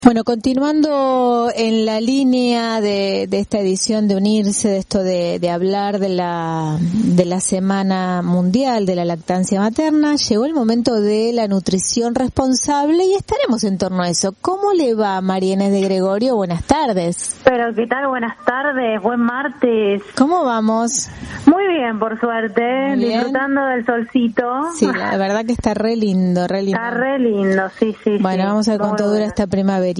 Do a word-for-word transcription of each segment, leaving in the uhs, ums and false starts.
Bueno, continuando en la línea de, de esta edición de Unirse, de esto de, de hablar de la de la Semana Mundial de la Lactancia Materna, llegó el momento de la nutrición responsable y estaremos en torno a eso. ¿Cómo le va, María Inés de Gregorio? Buenas tardes. Pero, ¿qué tal? Buenas tardes, buen martes. ¿Cómo vamos? Muy bien, por suerte, Bien. Disfrutando del solcito. Sí, la verdad que está re lindo, re lindo. Está re lindo, sí, sí. Bueno, sí. vamos a ver cuánto Muy dura bueno. esta primaverita.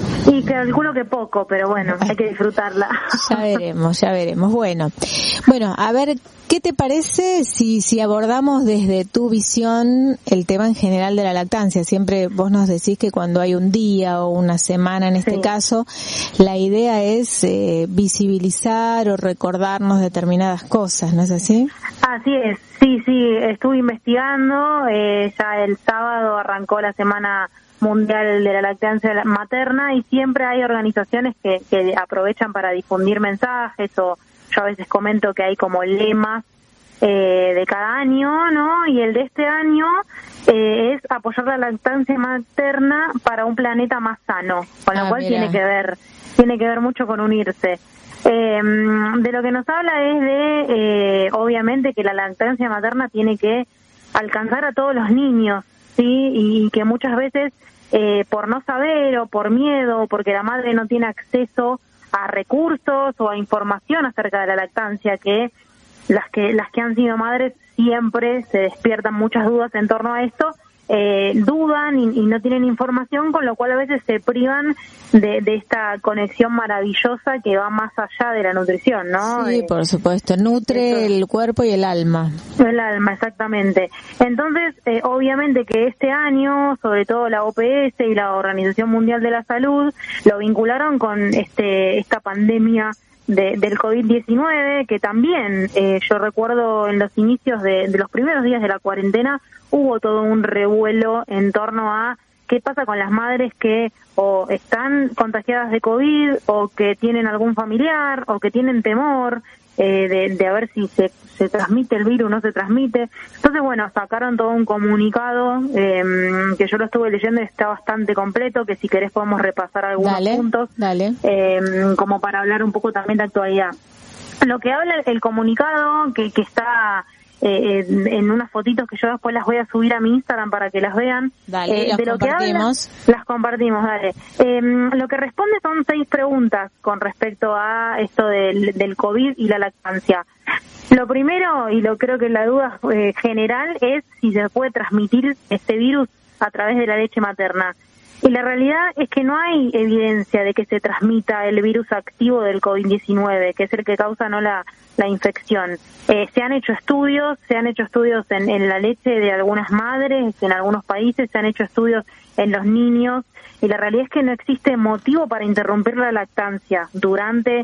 Y calculo que poco, pero bueno, hay que disfrutarla. Ya veremos, ya veremos. Bueno, bueno, a ver, ¿qué te parece si si abordamos desde tu visión el tema en general de la lactancia? Siempre vos nos decís que cuando hay un día o una semana, en este Sí. caso, la idea es eh, visibilizar o recordarnos determinadas cosas, ¿no es así? Así es, sí, sí, estuve investigando, eh, ya el sábado arrancó la Semana Mundial de la Lactancia Materna y siempre hay organizaciones que, que aprovechan para difundir mensajes, o yo a veces comento que hay como lemas eh, de cada año, ¿no? Y el de este año eh, es apoyar la lactancia materna para un planeta más sano, con lo Ah, cual mira. tiene que ver, tiene que ver mucho con unirse. Eh, de lo que nos habla es de, eh, obviamente, que la lactancia materna tiene que alcanzar a todos los niños, ¿sí? Y que muchas veces, eh, por no saber o por miedo, porque la madre no tiene acceso a recursos o a información acerca de la lactancia, que las que las que han sido madres siempre se despiertan muchas dudas en torno a esto, eh, dudan y, y no tienen información, con lo cual a veces se privan de, de esta conexión maravillosa que va más allá de la nutrición, ¿no? Sí, Eh, por supuesto, nutre eso. el cuerpo y el alma. El alma, exactamente. Entonces, eh, obviamente que este año, sobre todo la O P S y la Organización Mundial de la Salud, lo vincularon con este esta pandemia de, del COVID diecinueve, que también, eh, yo recuerdo en los inicios de, de los primeros días de la cuarentena, hubo todo un revuelo en torno a qué pasa con las madres que o están contagiadas de COVID o que tienen algún familiar o que tienen temor eh, de, de a ver si se, se transmite el virus o no se transmite. Entonces, bueno, sacaron todo un comunicado eh, que yo lo estuve leyendo y está bastante completo, que si querés podemos repasar algunos Dale, puntos dale. eh, como para hablar un poco también de actualidad. Lo que habla el comunicado, que, que está eh, en, en unas fotitos que yo después las voy a subir a mi Instagram para que las vean. Dale, eh, las de lo que habla, compartimos. las compartimos, dale. Eh, lo que responde son seis preguntas con respecto a esto del, del COVID y la lactancia. Lo primero, y lo creo que la duda eh, general, es si se puede transmitir este virus a través de la leche materna. Y la realidad es que no hay evidencia de que se transmita el virus activo del COVID diecinueve, que es el que causa no la, la infección. Eh, se han hecho estudios, se han hecho estudios en, en la leche de algunas madres, en algunos países, se han hecho estudios en los niños, y la realidad es que no existe motivo para interrumpir la lactancia durante,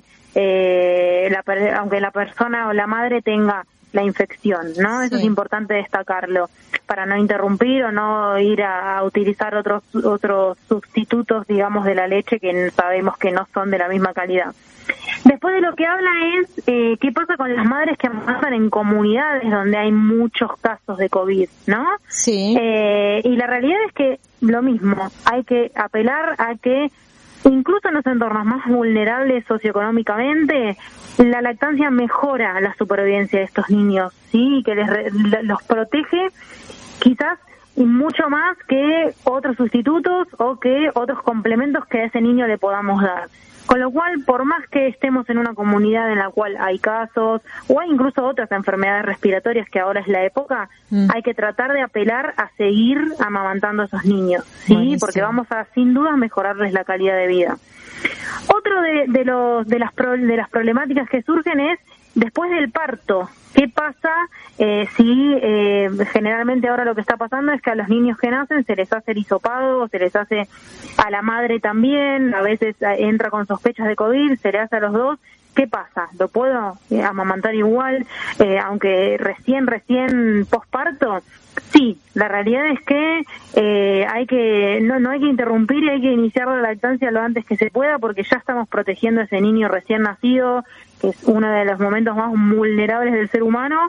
eh, la, aunque la persona o la madre tenga la infección, ¿no? Eso Sí. es importante destacarlo, para no interrumpir o no ir a, a utilizar otros otros sustitutos, digamos, de la leche que sabemos que no son de la misma calidad. Después de lo que habla es eh, qué pasa con las madres que amamantan en comunidades donde hay muchos casos de COVID, ¿no? Sí. Eh, y la realidad es que lo mismo, hay que apelar a que incluso en los entornos más vulnerables socioeconómicamente, la lactancia mejora la supervivencia de estos niños, ¿sí? Que les re, los protege quizás y mucho más que otros sustitutos o que otros complementos que a ese niño le podamos dar. Con lo cual, por más que estemos en una comunidad en la cual hay casos, o hay incluso otras enfermedades respiratorias que ahora es la época, mm. hay que tratar de apelar a seguir amamantando a esos niños, ¿sí? Buenísimo. Porque vamos a, sin duda, mejorarles la calidad de vida. Otro de, de, los, de, las, pro, de las problemáticas que surgen es, después del parto, ¿qué pasa eh, si eh, generalmente ahora lo que está pasando es que a los niños que nacen se les hace el hisopado, se les hace a la madre también, a veces entra con sospechas de COVID, se le hace a los dos? ¿Qué pasa? ¿Lo puedo eh, amamantar igual, eh, aunque recién, recién posparto? Sí, la realidad es que eh, hay que no, no hay que interrumpir y hay que iniciar la lactancia lo antes que se pueda, porque ya estamos protegiendo a ese niño recién nacido, que es uno de los momentos más vulnerables del ser humano,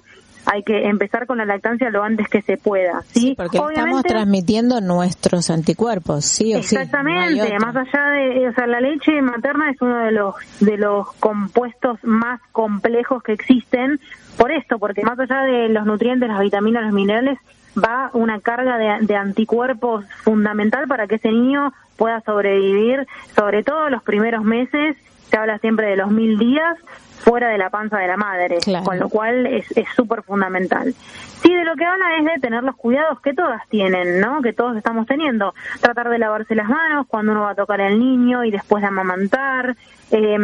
hay que empezar con la lactancia lo antes que se pueda, ¿sí? Sí, porque Obviamente, estamos transmitiendo nuestros anticuerpos, sí o sí. Exactamente, no más allá de, o sea, la leche materna es uno de los de los compuestos más complejos que existen, por esto, porque más allá de los nutrientes, las vitaminas, los minerales, va una carga de, de anticuerpos fundamental para que ese niño pueda sobrevivir, sobre todo los primeros meses. Se habla siempre de los mil días fuera de la panza de la madre, claro. Con lo cual es súper fundamental. Sí, de lo que habla es de tener los cuidados que todas tienen, ¿no? Que todos estamos teniendo. Tratar de lavarse las manos cuando uno va a tocar al niño y después de amamantar. Eh,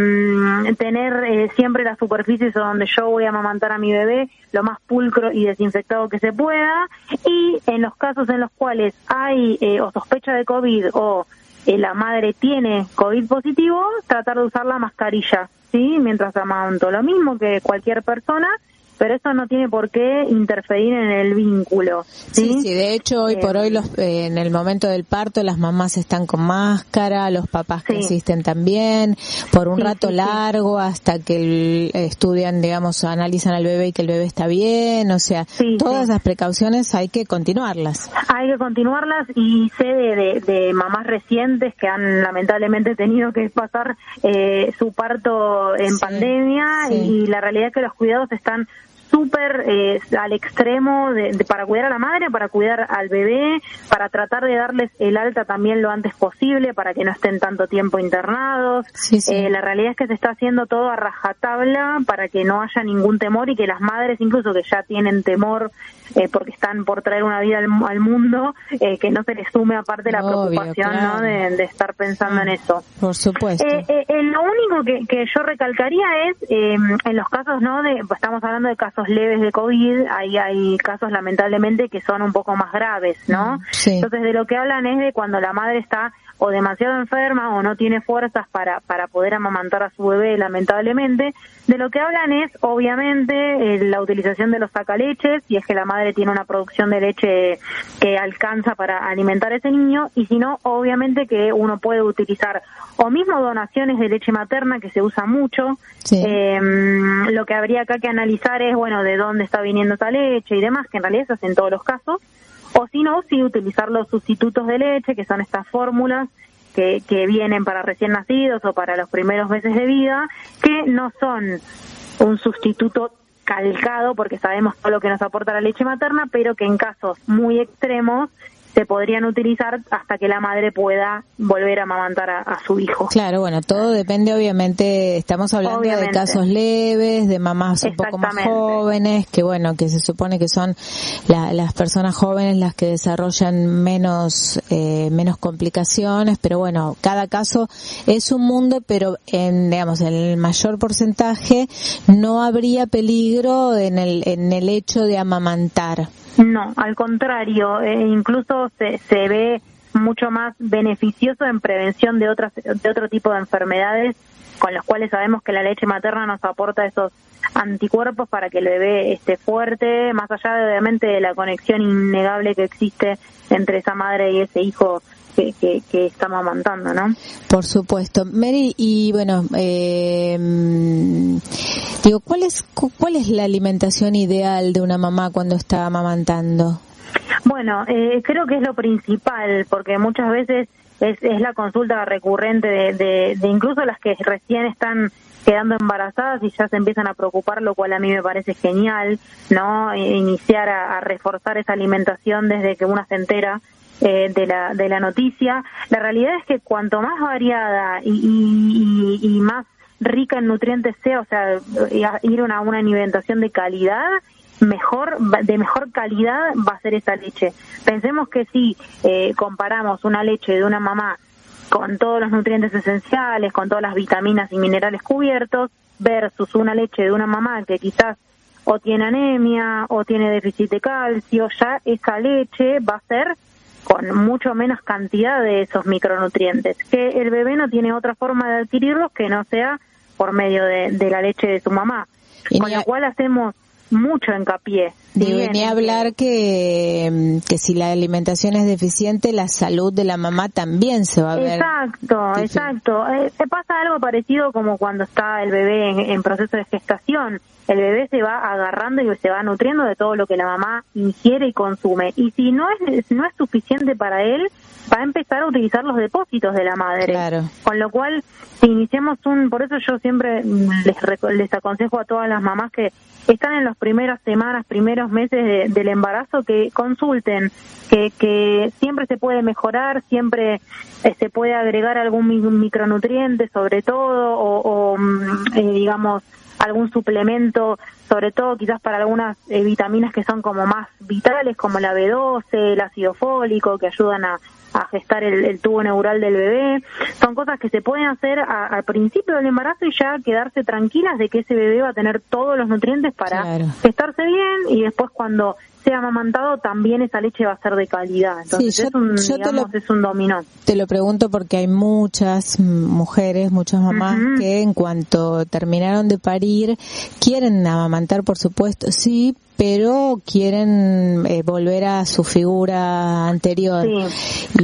tener eh, siempre las superficies donde yo voy a amamantar a mi bebé lo más pulcro y desinfectado que se pueda. Y en los casos en los cuales hay eh, o sospecha de COVID o eh, la madre tiene COVID positivo, tratar de usar la mascarilla, ¿sí? Mientras amamanto, lo mismo que cualquier persona, pero eso no tiene por qué interferir en el vínculo. Sí, sí, sí, de hecho hoy eh, por hoy los, eh, en el momento del parto las mamás están con máscara, los papás que sí. asisten también, por un sí, rato sí, largo sí. hasta que el, estudian, digamos, analizan al bebé y que el bebé está bien, o sea, sí, todas sí. las precauciones hay que continuarlas. Hay que continuarlas y sé de, de, de mamás recientes que han lamentablemente tenido que pasar eh, su parto en sí, pandemia sí. y la realidad es que los cuidados están súper eh, al extremo de, de, para cuidar a la madre, para cuidar al bebé, para tratar de darles el alta también lo antes posible, para que no estén tanto tiempo internados. Sí, sí. Eh, la realidad es que se está haciendo todo a rajatabla para que no haya ningún temor y que las madres, incluso que ya tienen temor eh, porque están por traer una vida al, al mundo, eh, que no se les sume aparte la Obvio, preocupación claro. ¿no? de, de estar pensando ah, en eso. Por supuesto. Eh, eh, eh, lo único que, que yo recalcaría es, eh, en los casos, ¿no? de pues estamos hablando de casos leves de COVID, ahí hay casos lamentablemente que son un poco más graves, ¿no? Sí. Entonces de lo que hablan es de cuando la madre está o demasiado enferma o no tiene fuerzas para para poder amamantar a su bebé, lamentablemente. De lo que hablan es, obviamente, eh, la utilización de los sacaleches, si es que la madre tiene una producción de leche que alcanza para alimentar a ese niño, y si no, obviamente que uno puede utilizar o mismo donaciones de leche materna, que se usa mucho. Sí. Eh, lo que habría acá que analizar es, bueno, de dónde está viniendo esa leche y demás, que en realidad se hace en todos los casos. O si no, sí utilizar los sustitutos de leche, que son estas fórmulas que, que vienen para recién nacidos o para los primeros meses de vida, que no son un sustituto calcado, porque sabemos todo lo que nos aporta la leche materna, pero que en casos muy extremos se podrían utilizar hasta que la madre pueda volver a amamantar a, a su hijo. Claro, bueno, todo depende, obviamente, estamos hablando obviamente. de casos leves, de mamás un poco más jóvenes, que bueno, que se supone que son la, las personas jóvenes las que desarrollan menos eh, menos complicaciones, pero bueno, cada caso es un mundo, pero en, digamos, en el mayor porcentaje no habría peligro en el en el hecho de amamantar. No, al contrario, eh, incluso se, se ve mucho más beneficioso en prevención de otras de otro tipo de enfermedades con los cuales sabemos que la leche materna nos aporta esos anticuerpos para que el bebé esté fuerte, más allá de obviamente de la conexión innegable que existe entre esa madre y ese hijo que, que, que estamos amamantando, ¿no? Por supuesto. Mary, y bueno, eh, digo, ¿cuál es cuál es la alimentación ideal de una mamá cuando está amamantando? Bueno, eh, creo que es lo principal, porque muchas veces es, es la consulta recurrente de, de, de incluso las que recién están quedando embarazadas y ya se empiezan a preocupar, lo cual a mí me parece genial, ¿no? E iniciar a, a reforzar esa alimentación desde que una se entera eh, de la de la noticia. La realidad es que cuanto más variada y, y, y, y más rica en nutrientes sea, o sea, ir a una, una alimentación de calidad, mejor de mejor calidad va a ser esa leche. Pensemos que si eh, comparamos una leche de una mamá con todos los nutrientes esenciales, con todas las vitaminas y minerales cubiertos, versus una leche de una mamá que quizás o tiene anemia o tiene déficit de calcio, ya esa leche va a ser con mucho menos cantidad de esos micronutrientes, que el bebé no tiene otra forma de adquirirlos que no sea por medio de, de la leche de su mamá. Y con lo cual hacemos mucho hincapié Debe ni hablar que, que si la alimentación es deficiente, la salud de la mamá también se va a ver. Exacto, difícil. exacto. Eh, se pasa algo parecido como cuando está el bebé en, en proceso de gestación. El bebé se va agarrando y se va nutriendo de todo lo que la mamá ingiere y consume. Y si no es no es suficiente para él, va a empezar a utilizar los depósitos de la madre. Claro. Con lo cual, si iniciamos un... Por eso yo siempre les, les aconsejo a todas las mamás que están en las primeras semanas, primeros meses de, del embarazo, que consulten, que, que siempre se puede mejorar, siempre eh, se puede agregar algún micronutriente sobre todo, o, o eh, digamos, algún suplemento, sobre todo quizás para algunas eh, vitaminas que son como más vitales, como la B doce, el ácido fólico, que ayudan a, a gestar el, el tubo neural del bebé. Son cosas que se pueden hacer a, al principio del embarazo y ya quedarse tranquilas de que ese bebé va a tener todos los nutrientes para claro. gestarse bien, y después cuando sea amamantado también esa leche va a ser de calidad. Entonces sí, yo, es, un, digamos, lo, es un dominó. Te lo pregunto porque hay muchas mujeres, muchas mamás uh-huh. que en cuanto terminaron de parir quieren amamantar, por supuesto, sí, pero quieren eh, volver a su figura anterior. Sí,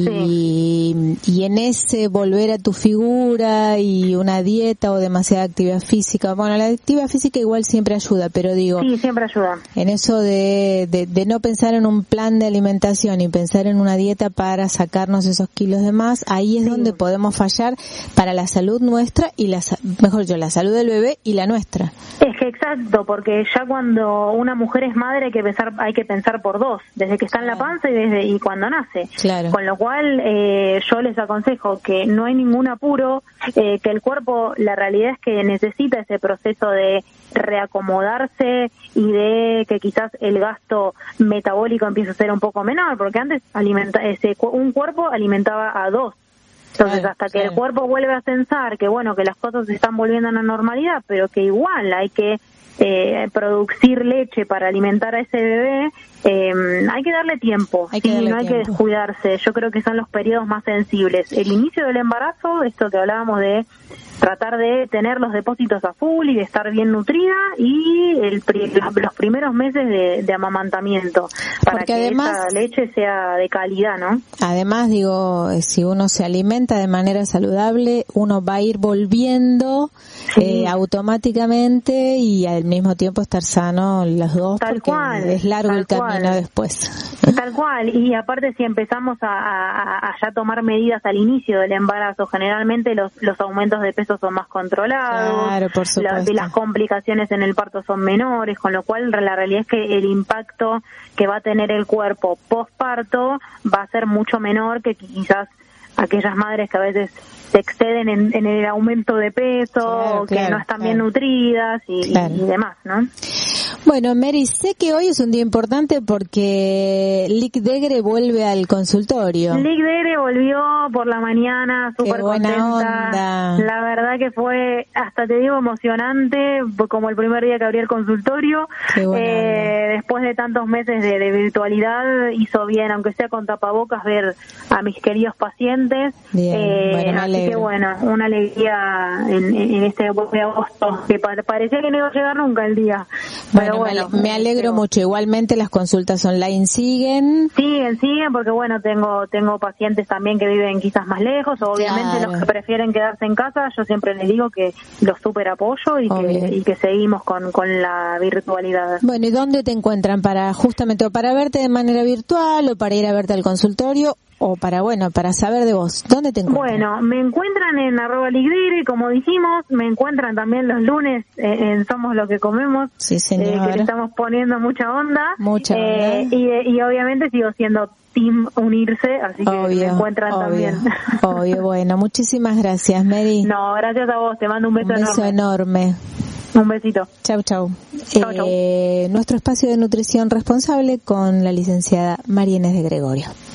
y, sí. y en ese volver a tu figura y una dieta o demasiada actividad física, bueno, la actividad física igual siempre ayuda, pero digo... Sí, siempre ayuda. En eso de, de, de no pensar en un plan de alimentación y pensar en una dieta para sacarnos esos kilos de más, ahí es sí. donde podemos fallar para la salud nuestra y la, mejor yo, la salud del bebé y la nuestra. Es que exacto, porque ya cuando una mujer es madre hay que pensar hay que pensar por dos, desde que está en la panza y desde y cuando nace. Claro. Con lo cual eh, yo les aconsejo que no hay ningún apuro, eh, que el cuerpo, la realidad es que necesita ese proceso de reacomodarse y de que quizás el gasto metabólico empiece a ser un poco menor, porque antes alimenta ese un cuerpo alimentaba a dos. Entonces, hasta que el cuerpo vuelve a pensar que, bueno, que las cosas se están volviendo a la normalidad, pero que igual hay que eh, producir leche para alimentar a ese bebé, eh, hay que darle tiempo, hay que y darle no hay tiempo. que descuidarse. Yo creo que son los periodos más sensibles. El inicio del embarazo, esto que hablábamos de tratar de tener los depósitos a full y de estar bien nutrida, y el, los primeros meses de, de amamantamiento, para Porque que además, esa leche sea de calidad, ¿no? Además, digo, si uno se alimenta de manera saludable, uno va a ir volviendo sí. eh, automáticamente y al mismo tiempo estar sano los dos, tal porque cual, es largo el camino cual. después. Tal cual, y aparte si empezamos a, a, a ya tomar medidas al inicio del embarazo, generalmente los, los aumentos de peso son más controlados, claro, por supuesto. La, las complicaciones en el parto son menores, con lo cual la realidad es que el impacto que va a tener el cuerpo postparto va a ser mucho menor que quizás aquellas madres que a veces se exceden en, en el aumento de peso, claro, o que claro, no están claro. bien nutridas y, claro. y demás, ¿no? Bueno, Mary, sé que hoy es un día importante porque Lic Degre vuelve al consultorio. Lic Degre volvió por la mañana, súper contenta. Onda. La verdad que fue, hasta te digo, emocionante, como el primer día que abrí el consultorio. Eh, después de tantos meses de, de virtualidad, hizo bien, aunque sea con tapabocas, ver a mis queridos pacientes. Bien, eh, bueno, así que bueno, una alegría en, en este de agosto, que parecía que no iba a llegar nunca el día. Bueno, bueno, me alegro mucho. Igualmente las consultas online siguen. Siguen, siguen, porque bueno, tengo tengo pacientes también que viven quizás más lejos, o obviamente claro. los que prefieren quedarse en casa, yo siempre les digo que los super apoyo y que, y que seguimos con, con la virtualidad. Bueno, ¿y dónde te encuentran para justamente o para verte de manera virtual o para ir a verte al consultorio? O para, bueno, para saber de vos, ¿dónde te encuentran? Bueno, me encuentran en arroba ligdire, como dijimos, me encuentran también los lunes eh, en Somos lo que comemos, sí, señora. Eh, que le estamos poniendo mucha onda. Mucha eh, onda. Y, y obviamente sigo siendo Team Unirse, así que obvio, me encuentran obvio, también. Obvio, bueno, muchísimas gracias, Mary. No, gracias a vos, te mando un beso enorme. Un beso enorme. enorme. Un besito. Chau, chau. Chau, chau. Eh, nuestro espacio de nutrición responsable con la licenciada María Inés de Gregorio.